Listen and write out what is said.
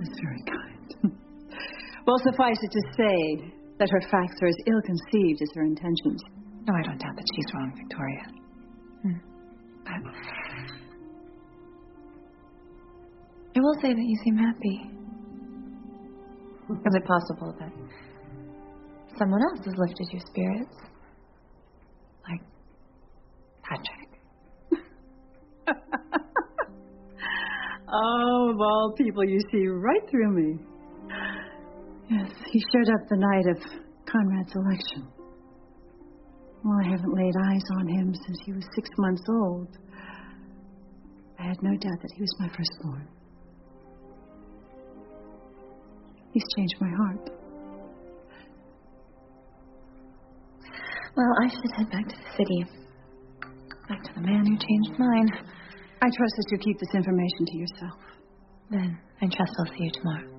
That's very kind. Well, suffice it to say that her facts are as ill-conceived as her intentions. No, I don't doubt that she's wrong, Victoria. But I will say that you seem happy. Is it possible that someone else has lifted your spirits? Like Patrick? Oh, of all people, you see right through me. Yes, he showed up the night of Conrad's election. Well, I haven't laid eyes on him since he was 6 months old. I had no doubt that he was my firstborn. He's changed my heart. Well, I should head back to the city. Back to the man who changed mine. I trust that you keep this information to yourself. Then I trust I'll see you tomorrow.